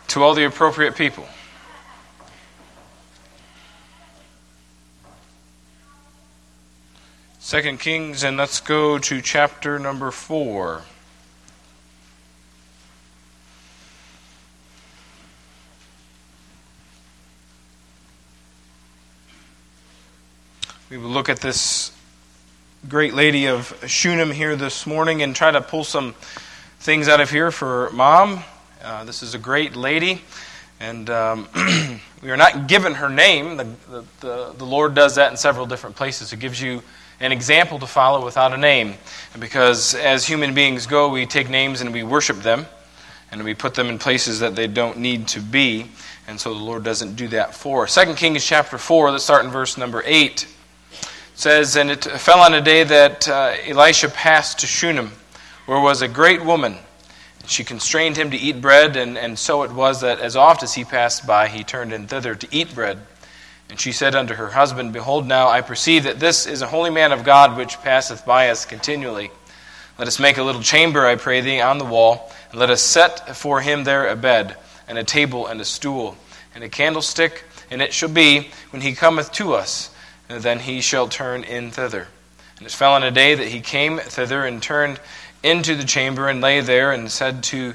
to all the appropriate people. Second Kings, and let's go to chapter number 4. We will look at this great lady of Shunem here this morning and try to pull some things out of here for Mom. This is a great lady, and we are not given her name. The Lord does that in several different places. It gives you an example to follow without a name. Because as human beings go, we take names and we worship them, and we put them in places that they don't need to be. And so the Lord doesn't do that for us. 2 Kings chapter 4, let's start in verse number 8. It says, "And it fell on a day that Elisha passed to Shunem, where was a great woman. She constrained him to eat bread, and so it was that as oft as he passed by, he turned in thither to eat bread. And she said unto her husband, Behold, now I perceive that this is a holy man of God, which passeth by us continually. Let us make a little chamber, I pray thee, on the wall, and let us set for him there a bed, and a table, and a stool, and a candlestick, and it shall be, when he cometh to us, and then he shall turn in thither. And it fell on a day that he came thither, and turned into the chamber, and lay there, and said to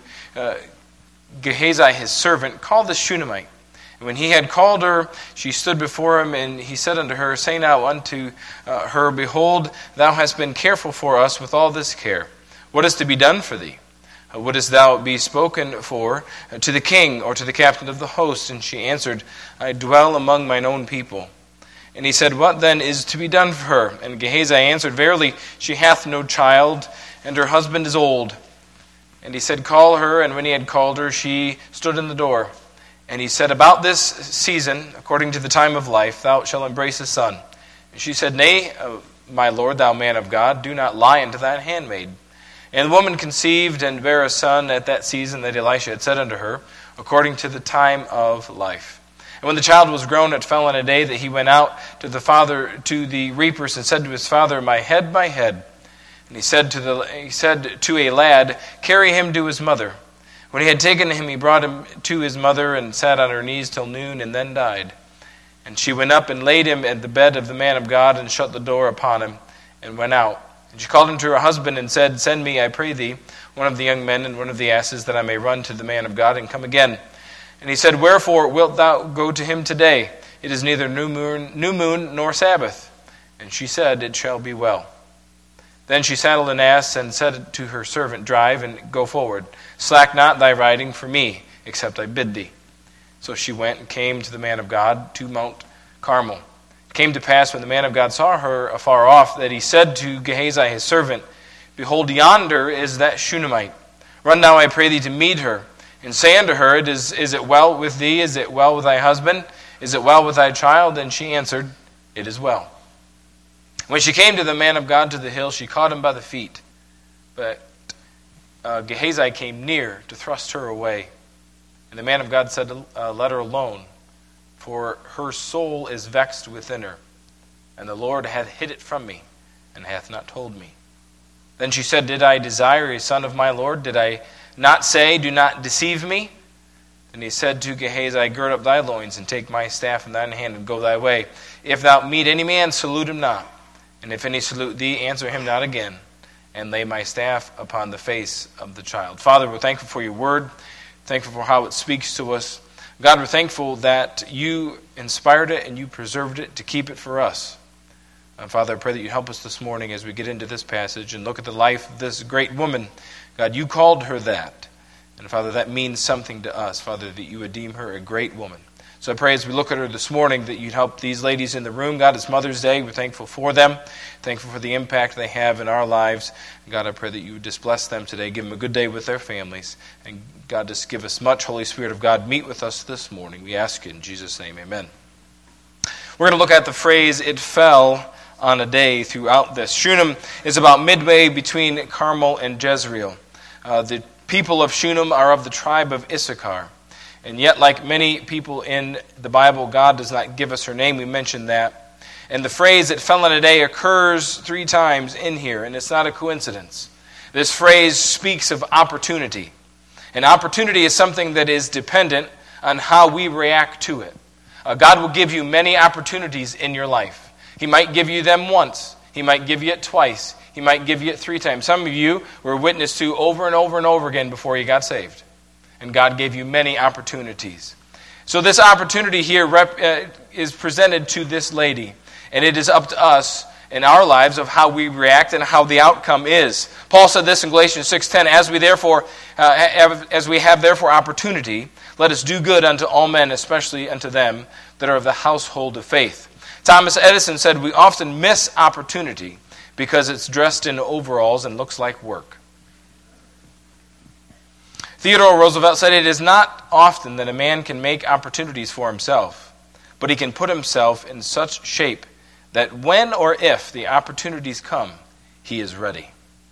Gehazi his servant, Call this Shunammite. And when he had called her, she stood before him, and he said unto her, Say now unto her, Behold, thou hast been careful for us with all this care. What is to be done for thee? Wouldest thou be spoken for to the king or to the captain of the host? And she answered, I dwell among mine own people. And he said, What then is to be done for her? And Gehazi answered, Verily, she hath no child, and her husband is old. And he said, Call her. And when he had called her, she stood in the door. And he said, About this season, according to the time of life, thou shalt embrace a son. And she said, Nay, my lord, thou man of God, do not lie unto thine handmaid. And the woman conceived and bare a son at that season that Elisha had said unto her, according to the time of life. And when the child was grown, it fell on a day that he went out to the reapers, and said to his father, My head, my head. And he said to a lad, Carry him to his mother. When he had taken him, he brought him to his mother, and sat on her knees till noon, and then died. And she went up and laid him at the bed of the man of God, and shut the door upon him, and went out. And she called him to her husband, and said, Send me, I pray thee, one of the young men and one of the asses, that I may run to the man of God, and come again. And he said, Wherefore wilt thou go to him today? It is neither new moon nor Sabbath. And she said, It shall be well. Then she saddled an ass, and said to her servant, Drive, and go forward. Slack not thy riding for me, except I bid thee. So she went and came to the man of God to Mount Carmel. It came to pass, when the man of God saw her afar off, that he said to Gehazi his servant, Behold, yonder is that Shunammite. Run now, I pray thee, to meet her. And say unto her, Is it well with thee? Is it well with thy husband? Is it well with thy child? And she answered, It is well. When she came to the man of God to the hill, she caught him by the feet. But Gehazi came near to thrust her away. And the man of God said, Let her alone, for her soul is vexed within her. And the Lord hath hid it from me, and hath not told me. Then she said, Did I desire a son of my Lord? Did I not say, Do not deceive me? And he said to Gehazi, Gird up thy loins, and take my staff in thine hand, and go thy way. If thou meet any man, salute him not. And if any salute thee, answer him not again. And lay my staff upon the face of the child. Father, we're thankful for your word. Thankful for how it speaks to us. God, we're thankful that you inspired it and you preserved it to keep it for us. Father, I pray that you help us this morning as we get into this passage and look at the life of this great woman. God, you called her that. And Father, that means something to us, Father, that you would deem her a great woman. So I pray as we look at her this morning that you'd help these ladies in the room. God, it's Mother's Day. We're thankful for them. Thankful for the impact they have in our lives. God, I pray that you would just bless them today. Give them a good day with their families. And God, just give us much. Holy Spirit of God, meet with us this morning. We ask it in Jesus' name. Amen. We're going to look at the phrase, it fell on a day throughout this. Shunem is about midway between Carmel and Jezreel. The people of Shunem are of the tribe of Issachar. And yet, like many people in the Bible, God does not give us her name. We mentioned that. And the phrase, it fell on a day, occurs 3 times in here, and it's not a coincidence. This phrase speaks of opportunity. An opportunity is something that is dependent on how we react to it. God will give you many opportunities in your life. He might give you them once. He might give you it twice. He might give you it 3 times. Some of you were witnessed to over and over and over again before you got saved. And God gave you many opportunities. So this opportunity here is presented to this lady. And it is up to us in our lives of how we react and how the outcome is. Paul said this in Galatians 6:10, as we have therefore opportunity, let us do good unto all men, especially unto them that are of the household of faith. Thomas Edison said, we often miss opportunity because it's dressed in overalls and looks like work. Theodore Roosevelt said, it is not often that a man can make opportunities for himself, but he can put himself in such shape that when or if the opportunities come, he is ready.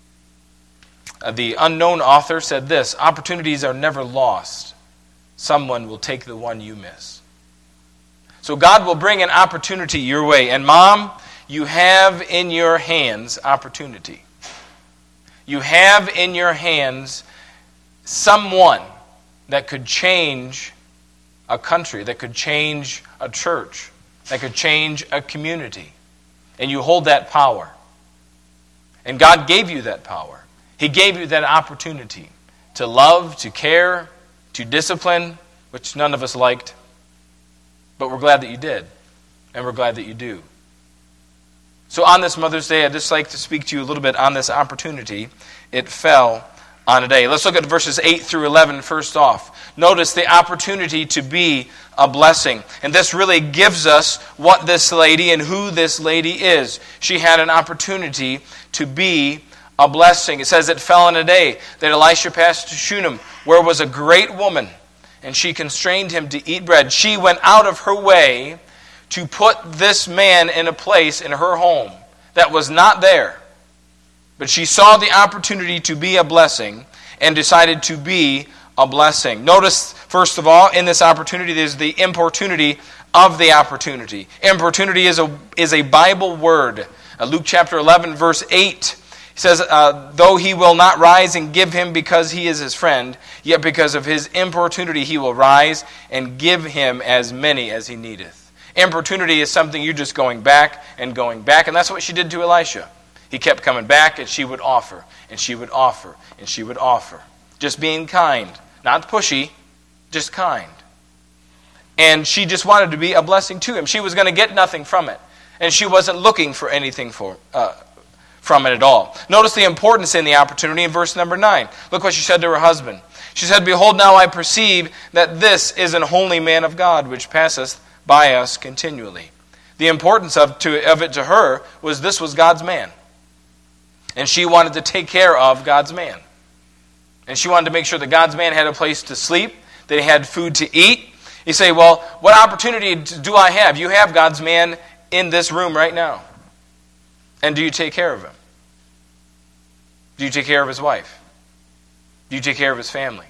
The unknown author said this, opportunities are never lost. Someone will take the one you miss. So God will bring an opportunity your way. And mom, you have in your hands opportunity. You have in your hands someone that could change a country, that could change a church, that could change a community. And you hold that power. And God gave you that power. He gave you that opportunity to love, to care, to discipline, which none of us liked. But we're glad that you did. And we're glad that you do. So on this Mother's Day, I'd just like to speak to you a little bit on this opportunity. It fell on a day. Let's look at verses 8 through 11 first off. Notice the opportunity to be a blessing. And this really gives us what this lady and who this lady is. She had an opportunity to be a blessing. It says it fell on a day that Elisha passed to Shunem, where was a great woman, and she constrained him to eat bread. She went out of her way to put this man in a place in her home that was not there. But she saw the opportunity to be a blessing and decided to be a blessing. Notice, first of all, in this opportunity, there's the importunity of the opportunity. Importunity is a Bible word. Luke chapter 11, verse 8 says, though he will not rise and give him because he is his friend, yet because of his importunity he will rise and give him as many as he needeth. Importunity is something you're just going back, and that's what she did to Elisha. He kept coming back, and she would offer, and she would offer, and she would offer. Just being kind. Not pushy, just kind. And she just wanted to be a blessing to him. She was going to get nothing from it. And she wasn't looking for anything from it at all. Notice the importance in the opportunity in verse number 9. Look what she said to her husband. She said, behold, now I perceive that this is an holy man of God, which passeth by us continually. The importance of it to her was this was God's man. And she wanted to take care of God's man. And she wanted to make sure that God's man had a place to sleep, that he had food to eat. You say, well, what opportunity do I have? You have God's man in this room right now. And do you take care of him? Do you take care of his wife? Do you take care of his family?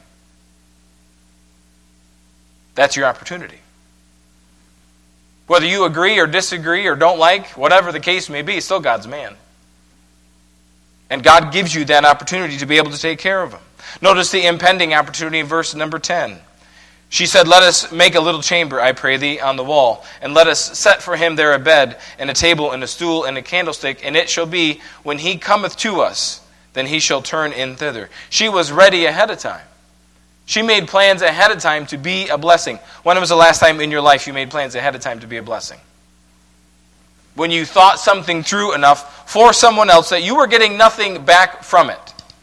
That's your opportunity. Whether you agree or disagree or don't like, whatever the case may be, it's still God's man. And God gives you that opportunity to be able to take care of him. Notice the impending opportunity in verse number 10. She said, let us make a little chamber, I pray thee, on the wall, and let us set for him there a bed, and a table, and a stool, and a candlestick, and it shall be, when he cometh to us, then he shall turn in thither. She was ready ahead of time. She made plans ahead of time to be a blessing. When was the last time in your life you made plans ahead of time to be a blessing? When you thought something through enough for someone else that you were getting nothing back from it.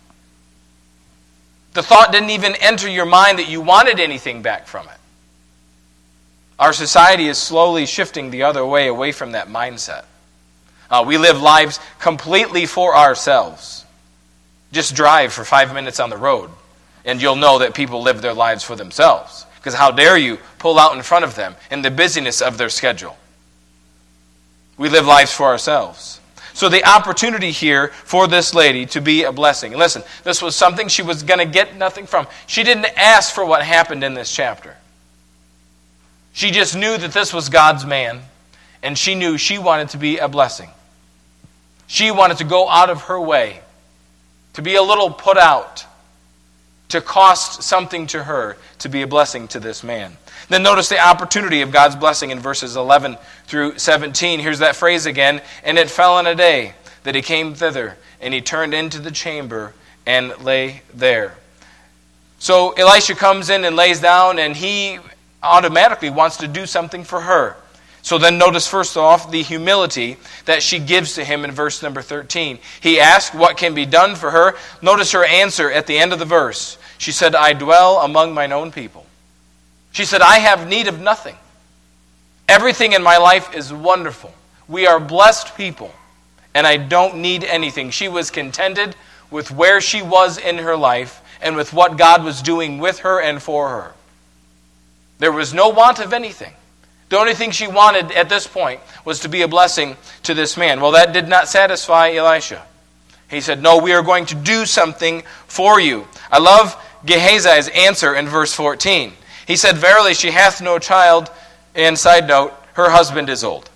The thought didn't even enter your mind that you wanted anything back from it. Our society is slowly shifting the other way, away from that mindset. We live lives completely for ourselves. Just drive for 5 minutes on the road, and you'll know that people live their lives for themselves. Because how dare you pull out in front of them in the busyness of their schedule? We live lives for ourselves. So the opportunity here for this lady to be a blessing. Listen, this was something she was going to get nothing from. She didn't ask for what happened in this chapter. She just knew that this was God's man, and she knew she wanted to be a blessing. She wanted to go out of her way, to be a little put out, to cost something to her to be a blessing to this man. Then notice the opportunity of God's blessing in verses 11 through 17. Here's that phrase again. And it fell on a day that he came thither, and he turned into the chamber and lay there. So Elisha comes in and lays down, and he automatically wants to do something for her. So then notice first off the humility that she gives to him in verse number 13. He asked what can be done for her. Notice her answer at the end of the verse. She said, I dwell among mine own people. She said, I have need of nothing. Everything in my life is wonderful. We are blessed people, and I don't need anything. She was contented with where she was in her life and with what God was doing with her and for her. There was no want of anything. The only thing she wanted at this point was to be a blessing to this man. Well, that did not satisfy Elisha. He said, no, we are going to do something for you. I love Gehazi's answer in verse 14. He said, verily she hath no child, and side note, her husband is old.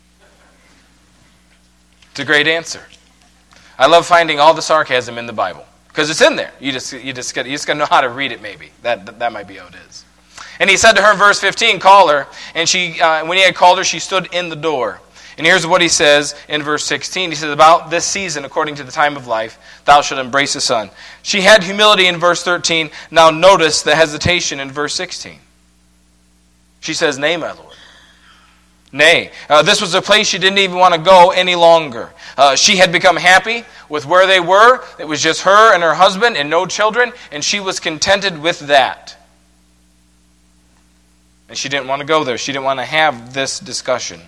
It's a great answer. I love finding all the sarcasm in the Bible, because it's in there. You just got to know how to read it maybe. That might be how it is. And he said to her in verse 15, call her. And she, when he had called her, she stood in the door. And here's what he says in verse 16. He says, about this season, according to the time of life, thou shalt embrace a son. She had humility in verse 13. Now notice the hesitation in verse 16. She says, nay, my Lord. Nay. This was a place she didn't even want to go any longer. She had become happy with where they were. It was just her and her husband and no children. And she was contented with that. And she didn't want to go there. She didn't want to have this discussion.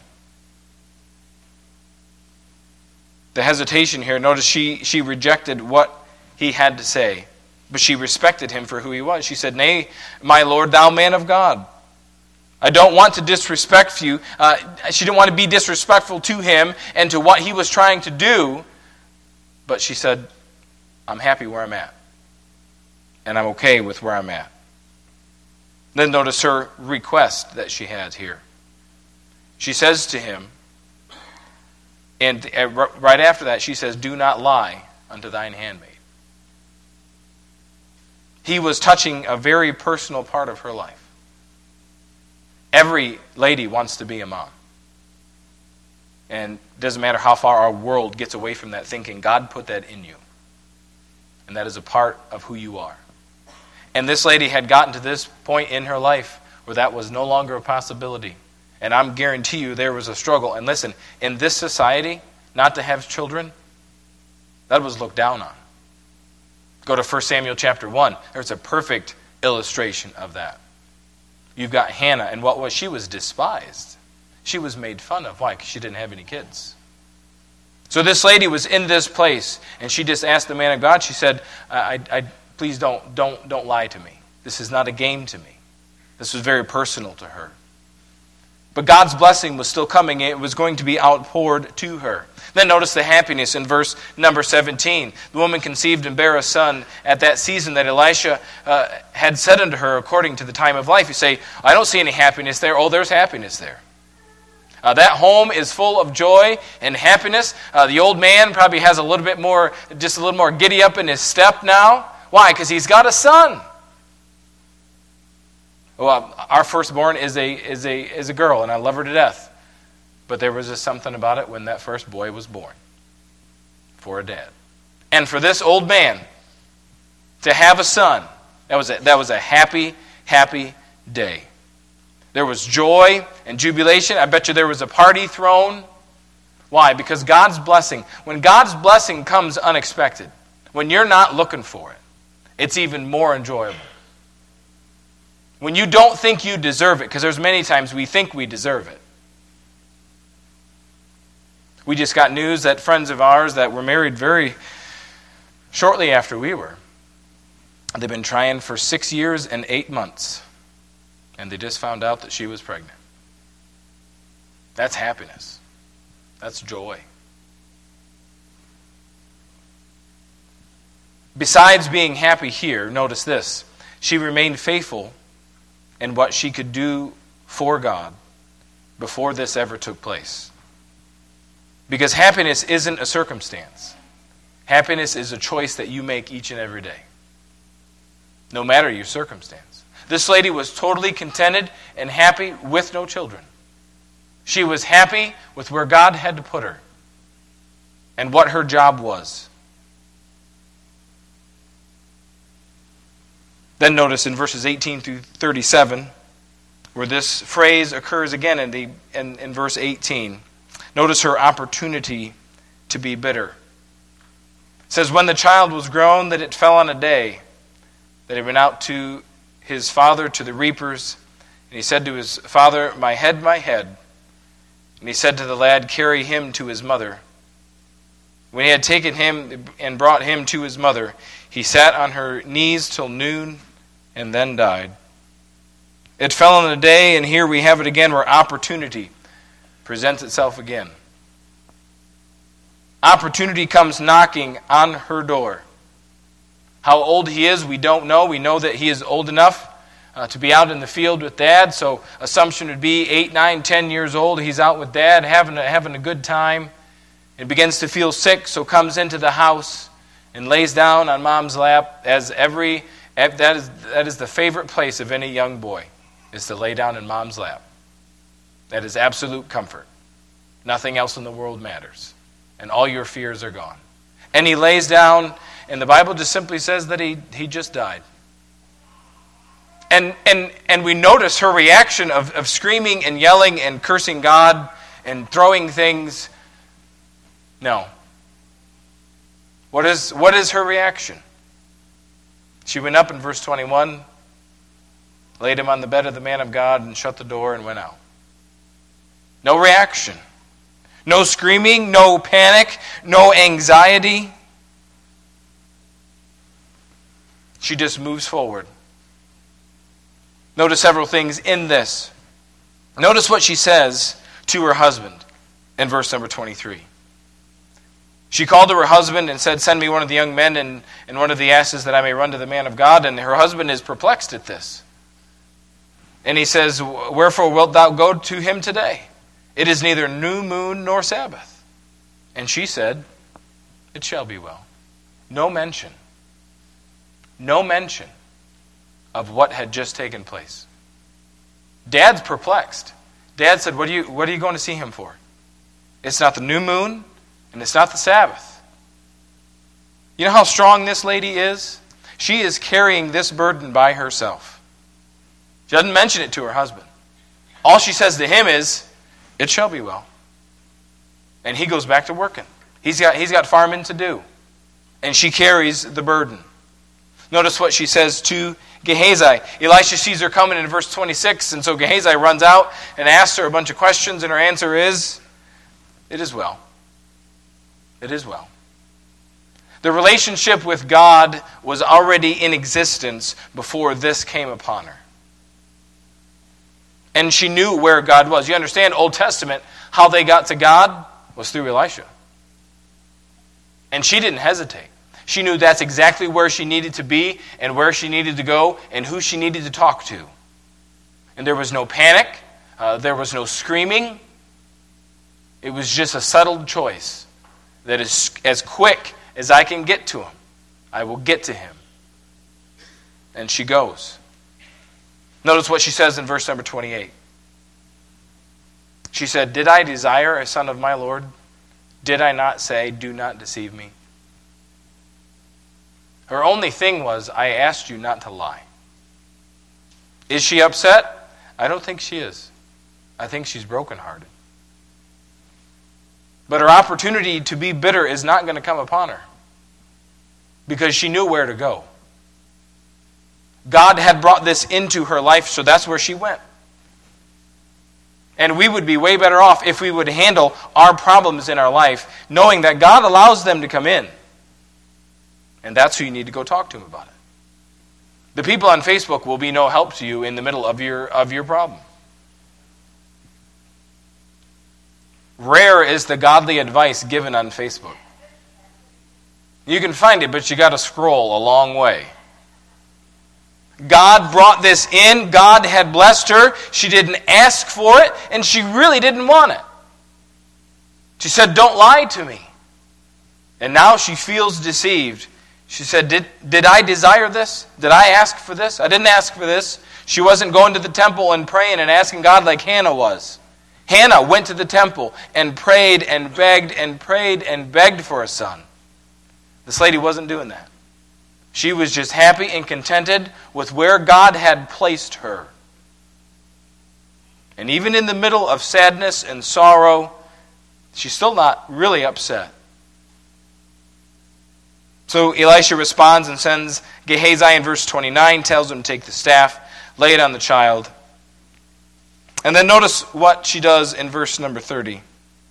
The hesitation here, notice she rejected what he had to say, but she respected him for who he was. She said, nay, my Lord, thou man of God. I don't want to disrespect you. She didn't want to be disrespectful to him and to what he was trying to do, but she said, I'm happy where I'm at, and I'm okay with where I'm at. Then notice her request that she had here. She says to him, and right after that she says, do not lie unto thine handmaid. He was touching a very personal part of her life. Every lady wants to be a mom. And it doesn't matter how far our world gets away from that thinking, God put that in you. And that is a part of who you are. And this lady had gotten to this point in her life where that was no longer a possibility. And I'm guarantee you there was a struggle. And listen, in this society, not to have children, that was looked down on. Go to 1 Samuel chapter 1. There's a perfect illustration of that. You've got Hannah, and what was she? Was despised. She was made fun of. Why? Because she didn't have any kids. So this lady was in this place, and she just asked the man of God. She said, please don't lie to me. This is not a game to me. This was very personal to her. But God's blessing was still coming. It was going to be outpoured to her. Then notice the happiness in verse number 17. The woman conceived and bare a son at that season that Elisha had said unto her according to the time of life. You say, I don't see any happiness there. Oh, there's happiness there. That home is full of joy and happiness. The old man probably has just a little more giddy up in his step now. Why? Because he's got a son. Well, our firstborn is a girl, and I love her to death. But there was just something about it when that first boy was born for a dad. And for this old man to have a son, that was a happy, happy day. There was joy and jubilation. I bet you there was a party thrown. Why? Because God's blessing, when God's blessing comes unexpected, when you're not looking for it, it's even more enjoyable. When you don't think you deserve it, because there's many times we think we deserve it. We just got news that friends of ours that were married very shortly after we were, they've been trying for 6 years and 8 months, and they just found out that she was pregnant. That's happiness. That's joy. Besides being happy here, notice this. She remained faithful in what she could do for God before this ever took place. Because happiness isn't a circumstance. Happiness is a choice that you make each and every day. no matter your circumstance. This lady was totally contented and happy with no children. She was happy with where God had to put her and what her job was. Then notice in verses 18 through 37, where this phrase occurs again in verse 18. Notice her opportunity to be bitter. It says, when the child was grown, that it fell on a day, that he went out to his father to the reapers, and he said to his father, my head, my head. And he said to the lad, carry him to his mother. When he had taken him and brought him to his mother, he sat on her knees till noon, and then died. It fell on a day, and here we have it again, where opportunity presents itself again. Opportunity comes knocking on her door. How old he is, we don't know. We know that he is old enough to be out in the field with Dad, so assumption would be 8, 9, 10 years old. He's out with Dad, having a good time, and begins to feel sick, so comes into the house and lays down on Mom's lap, that is the favorite place of any young boy, is to lay down in Mom's lap. That is absolute comfort. Nothing else in the world matters. And all your fears are gone. And he lays down, and the Bible just simply says that he just died. And we notice her reaction of screaming and yelling and cursing God and throwing things. No. What is her reaction? She went up in verse 21, laid him on the bed of the man of God, and shut the door and went out. No reaction. No screaming, no panic, no anxiety. She just moves forward. Notice several things in this. Notice what she says to her husband in verse number 23. She called to her husband and said, send me one of the young men and one of the asses that I may run to the man of God. And her husband is perplexed at this. And he says, wherefore wilt thou go to him today? It is neither new moon nor Sabbath. And she said, it shall be well. No mention of what had just taken place. Dad's perplexed. Dad said, what are you going to see him for? It's not the new moon, and it's not the Sabbath. You know how strong this lady is? She is carrying this burden by herself. She doesn't mention it to her husband. All she says to him is, it shall be well. And he goes back to working. He's got farming to do. And she carries the burden. Notice what she says to Gehazi. Elisha sees her coming in verse 26, and so Gehazi runs out and asks her a bunch of questions, and her answer is, it is well. It is well. The relationship with God was already in existence before this came upon her. And she knew where God was. You understand, Old Testament, how they got to God was through Elisha. And she didn't hesitate. She knew that's exactly where she needed to be and where she needed to go and who she needed to talk to. And there was no panic. There was no screaming. It was just a settled choice that is as quick as I can get to him, I will get to him. And she goes. Notice what she says in verse number 28. She said, did I desire a son of my Lord? Did I not say, do not deceive me? Her only thing was, I asked you not to lie. Is she upset? I don't think she is. I think she's brokenhearted. But her opportunity to be bitter is not going to come upon her because she knew where to go. God had brought this into her life, so that's where she went. And we would be way better off if we would handle our problems in our life knowing that God allows them to come in. And that's who you need to go talk to him about it. The people on Facebook will be no help to you in the middle of your problem. Rare is the godly advice given on Facebook. You can find it, but you got to scroll a long way. God brought this in. God had blessed her. She didn't ask for it, and she really didn't want it. She said, don't lie to me. And now she feels deceived, She said, did I desire this? Did I ask for this? I didn't ask for this. She wasn't going to the temple and praying and asking God like Hannah was. Hannah went to the temple and prayed and begged and prayed and begged for a son. This lady wasn't doing that. She was just happy and contented with where God had placed her. And even in the middle of sadness and sorrow, she's still not really upset. So Elisha responds and sends Gehazi in verse 29, tells him to take the staff, lay it on the child. And then notice what she does in verse number 30.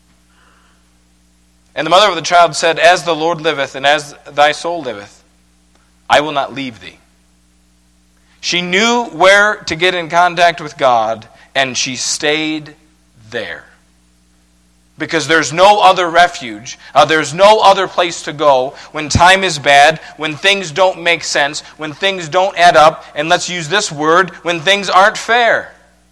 And the mother of the child said, As the Lord liveth, and as thy soul liveth, I will not leave thee. She knew where to get in contact with God, and she stayed there. Because there's no other refuge, there's no other place to go when time is bad, when things don't make sense, when things don't add up, and let's use this word, when things aren't fair.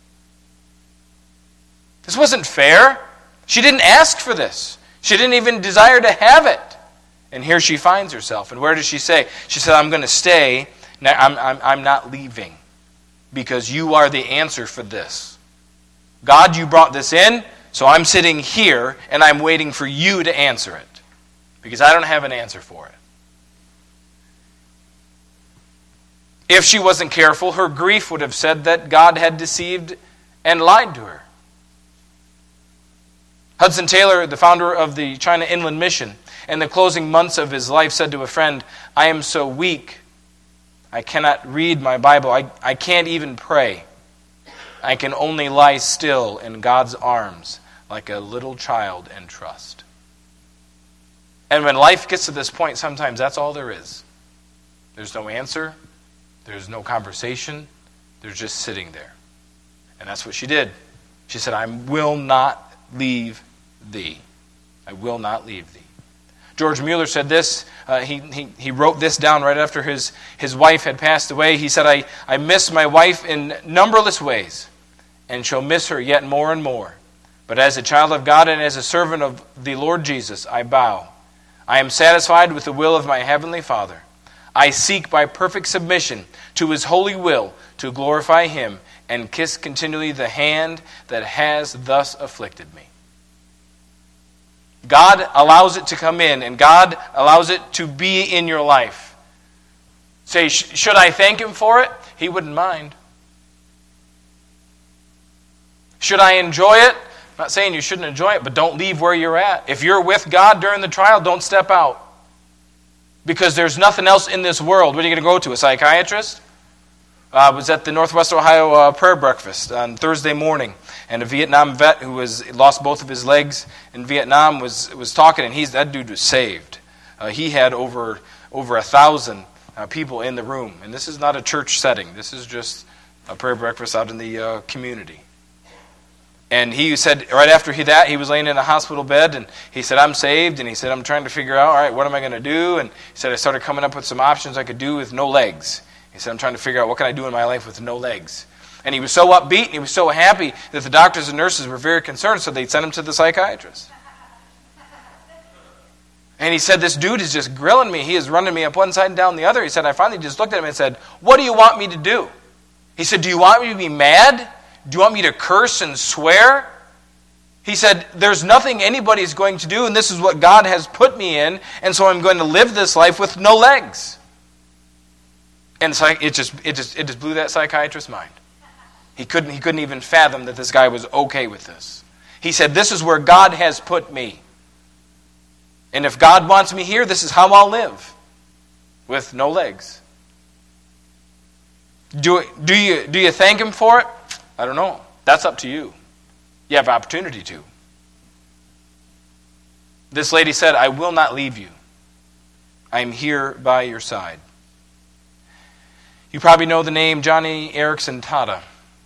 This wasn't fair. She didn't ask for this. She didn't even desire to have it. And here she finds herself. And where does she say? She said, I'm going to stay. I'm not leaving. Because you are the answer for this. God, you brought this in. So I'm sitting here, and I'm waiting for you to answer it. Because I don't have an answer for it. If she wasn't careful, her grief would have said that God had deceived and lied to her. Hudson Taylor, the founder of the China Inland Mission, in the closing months of his life said to a friend, I am so weak, I cannot read my Bible. I can't even pray. I can only lie still in God's arms like a little child and trust. And when life gets to this point, sometimes that's all there is. There's no answer. There's no conversation. There's just sitting there. And that's what she did. She said, I will not leave thee. I will not leave thee. George Mueller said this. He wrote this down right after his wife had passed away. He said, I miss my wife in numberless ways, and shall miss her yet more and more. But as a child of God and as a servant of the Lord Jesus, I bow. I am satisfied with the will of my heavenly Father. I seek by perfect submission to His holy will to glorify Him and kiss continually the hand that has thus afflicted me. God allows it to come in, and God allows it to be in your life. Say, should I thank Him for it? He wouldn't mind. Should I enjoy it? I'm not saying you shouldn't enjoy it, but don't leave where you're at. If you're with God during the trial, don't step out. Because there's nothing else in this world. What are you going to go to? A psychiatrist? I was at the Northwest Ohio prayer breakfast on Thursday morning, and a Vietnam vet who lost both of his legs in Vietnam was talking, and that dude was saved. He had over 1,000 people in the room, and this is not a church setting. This is just a prayer breakfast out in the community. And he said, right after that, he was laying in a hospital bed, and he said, I'm saved, and he said, I'm trying to figure out, all right, what am I going to do? And he said, I started coming up with some options I could do with no legs. He said, I'm trying to figure out what can I do in my life with no legs. And he was so upbeat, and he was so happy that the doctors and nurses were very concerned, so they'd send him to the psychiatrist. And he said, this dude is just grilling me. He is running me up one side and down the other. He said, I finally just looked at him and said, what do you want me to do? He said, do you want me to be mad? Do you want me to curse and swear? He said, there's nothing anybody's going to do, and this is what God has put me in, and so I'm going to live this life with no legs. And it just blew that psychiatrist's mind. He couldn't even fathom that this guy was okay with this. He said, this is where God has put me. And if God wants me here, this is how I'll live. With no legs. Do you thank Him for it? I don't know. That's up to you. You have opportunity to. This lady said, I will not leave you. I am here by your side. You probably know the name Johnny Erickson Tada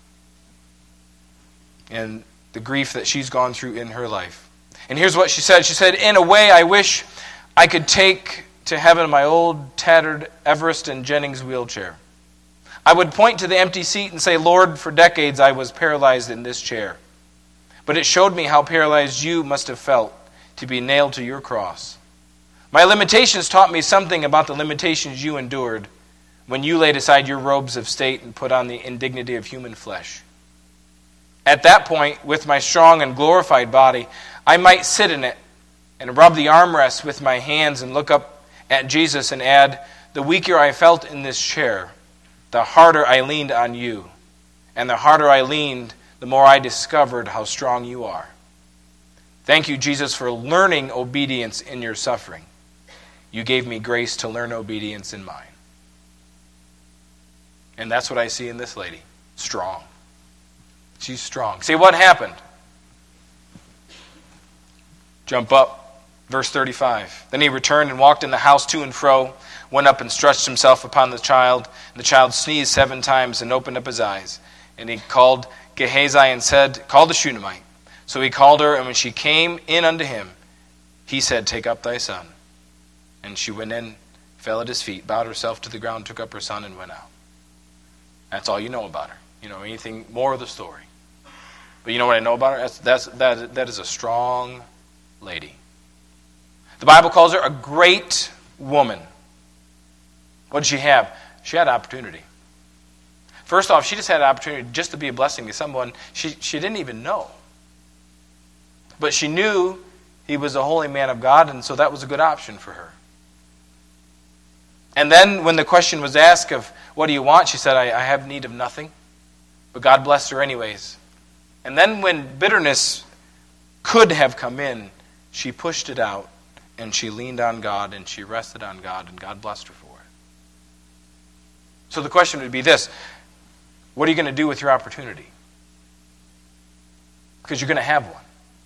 and the grief that she's gone through in her life. And here's what she said. She said, in a way, I wish I could take to heaven my old, tattered Everest and Jennings wheelchair. I would point to the empty seat and say, Lord, for decades I was paralyzed in this chair. But it showed me how paralyzed you must have felt to be nailed to your cross. My limitations taught me something about the limitations you endured when you laid aside your robes of state and put on the indignity of human flesh. At that point, with my strong and glorified body, I might sit in it and rub the armrests with my hands and look up at Jesus and add, the weaker I felt in this chair, the harder I leaned on you. And the harder I leaned, the more I discovered how strong you are. Thank you, Jesus, for learning obedience in your suffering. You gave me grace to learn obedience in mine. And that's what I see in this lady. Strong. She's strong. See, what happened? Jump up. Verse 35. Then he returned and walked in the house to and fro, went up and stretched himself upon the child. And the child sneezed 7 times and opened up his eyes. And he called Gehazi and said, call the Shunammite. So he called her, and when she came in unto him, he said, take up thy son. And she went in, fell at his feet, bowed herself to the ground, took up her son, and went out. That's all you know about her. You know anything more of the story. But you know what I know about her? That is a strong lady. The Bible calls her a great woman. What did she have? She had opportunity. First off, she just had an opportunity just to be a blessing to someone she didn't even know. But she knew he was a holy man of God, and so that was a good option for her. And then when the question was asked of, what do you want? She said, I have need of nothing. But God blessed her anyways. And then when bitterness could have come in, she pushed it out, and she leaned on God, and she rested on God, and God blessed her for it. So the question would be this: what are you going to do with your opportunity? Because you're going to have one.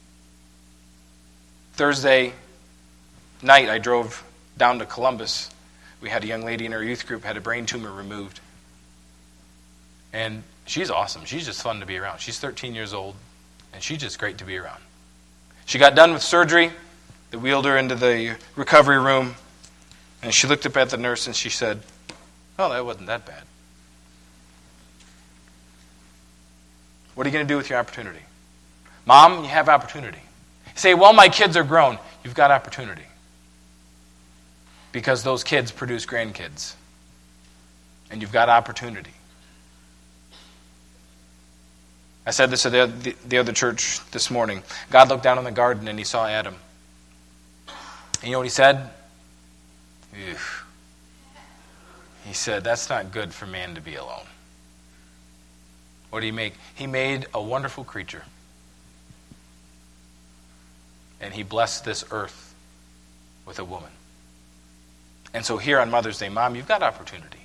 Thursday night, I drove down to Columbus. We had a young lady in our youth group, had a brain tumor removed. And she's awesome. She's just fun to be around. She's 13 years old, and she's just great to be around. She got done with surgery. They wheeled her into the recovery room, and she looked up at the nurse, and she said, oh, that wasn't that bad. What are you going to do with your opportunity? Mom, you have opportunity. You say, well, my kids are grown. You've got opportunity. Because those kids produce grandkids. And you've got opportunity. I said this at the other church this morning. God looked down on the garden and he saw Adam. And you know what he said? Ew. He said, that's not good for man to be alone. What did he make? He made a wonderful creature. And he blessed this earth with a woman. And so here on Mother's Day, Mom, you've got opportunity.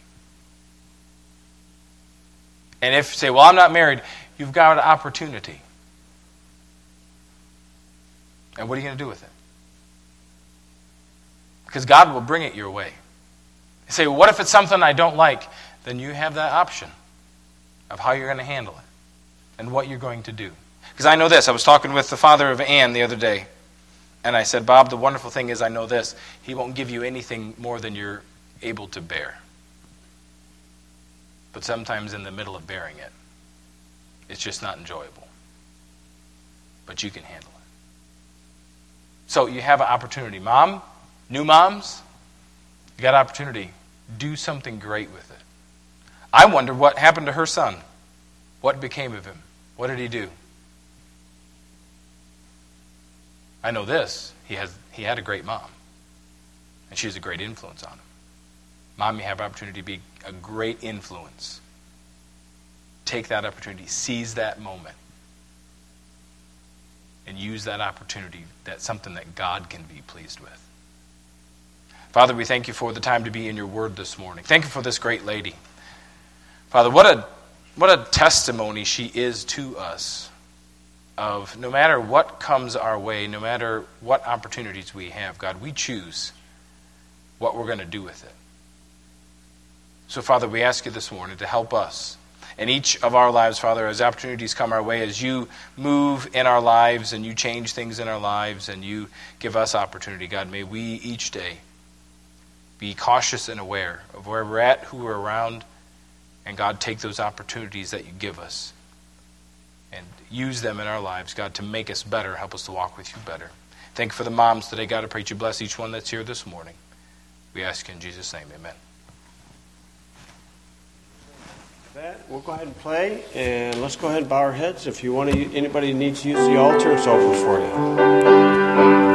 And if you say, well, I'm not married, you've got an opportunity. And what are you going to do with it? Because God will bring it your way. You say, well, what if it's something I don't like? Then you have that option of how you're going to handle it and what you're going to do. Because I know this. I was talking with the father of Ann the other day. And I said, Bob, the wonderful thing is I know this. He won't give you anything more than you're able to bear. But sometimes in the middle of bearing it, it's just not enjoyable. But you can handle it. So you have an opportunity. Mom, new moms, you got an opportunity. Do something great with it. I wonder what happened to her son. What became of him? What did he do? I know this. He had a great mom. And she was a great influence on him. Mom, you have an opportunity to be a great influence. Take that opportunity. Seize that moment. And use that opportunity. That's something that God can be pleased with. Father, we thank you for the time to be in your word this morning. Thank you for this great lady. Father, what a testimony she is to us of no matter what comes our way, no matter what opportunities we have, God, we choose what we're going to do with it. So, Father, we ask you this morning to help us in each of our lives, Father, as opportunities come our way, as you move in our lives and you change things in our lives and you give us opportunity, God, may we each day be cautious and aware of where we're at, who we're around, and God, take those opportunities that you give us and use them in our lives, God, to make us better, help us to walk with you better. Thank you for the moms today, God. I pray that you bless each one that's here this morning. We ask you in Jesus' name, amen. We'll go ahead and play, and let's go ahead and bow our heads. If you want to, anybody needs to use the altar, it's open for you.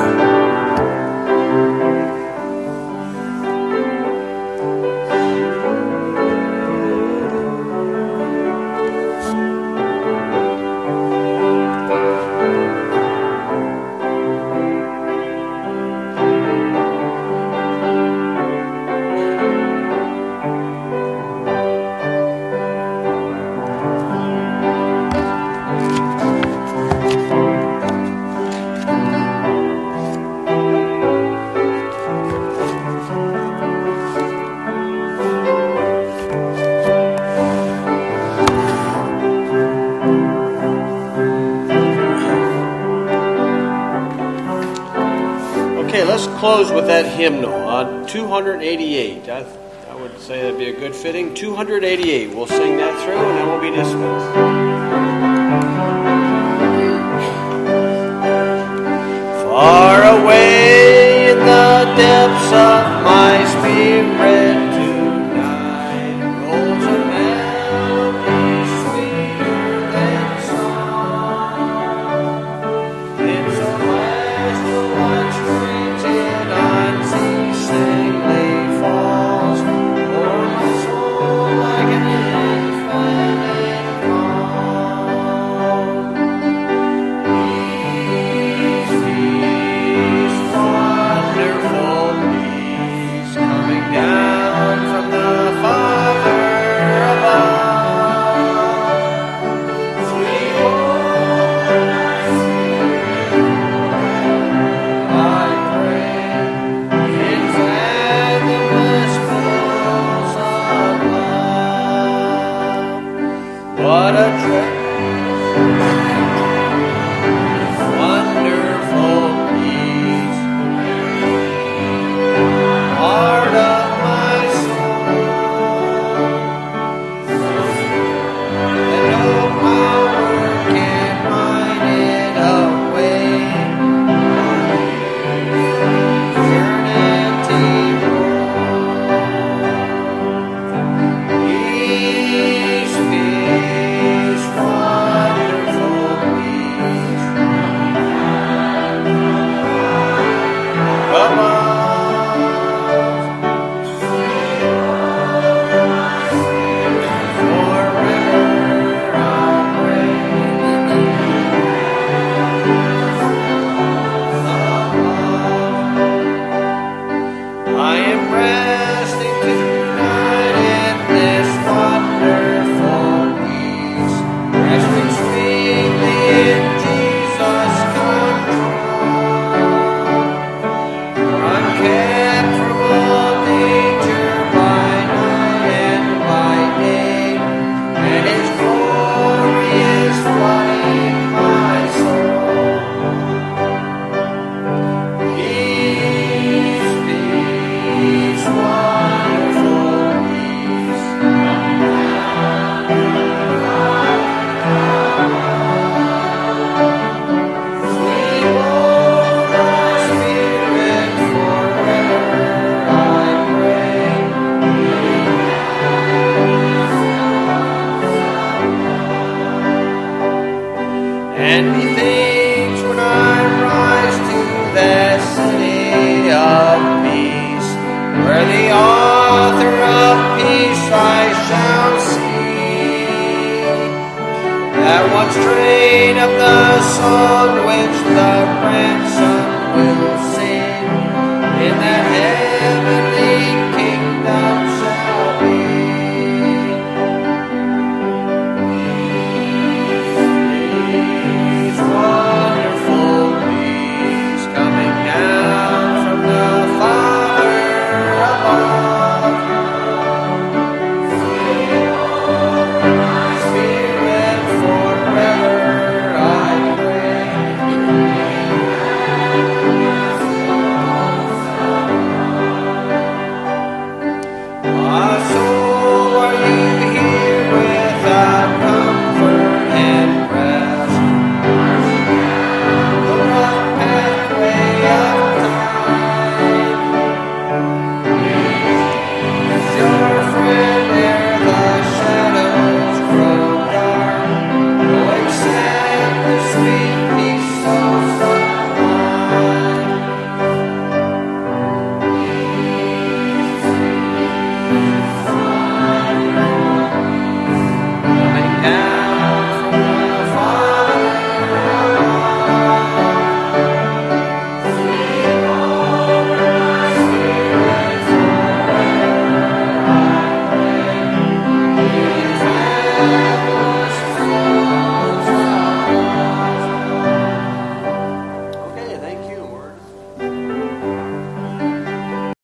Close with that hymnal on 288. I would say that'd be a good fitting. 288. We'll sing that through and then we'll be dismissed. Far away in the depths of my spirit tonight rolls a melody sweeter than song. It's a blast to watch unceasingly falls o'er my soul like an infinite calm. Peace, wonderful peace, coming down from the Father above. Sweet Holy Spirit, I pray. What a wonderful peace, heart of my soul, and no power can mine it away. Eternity Strain of the song which the ransom will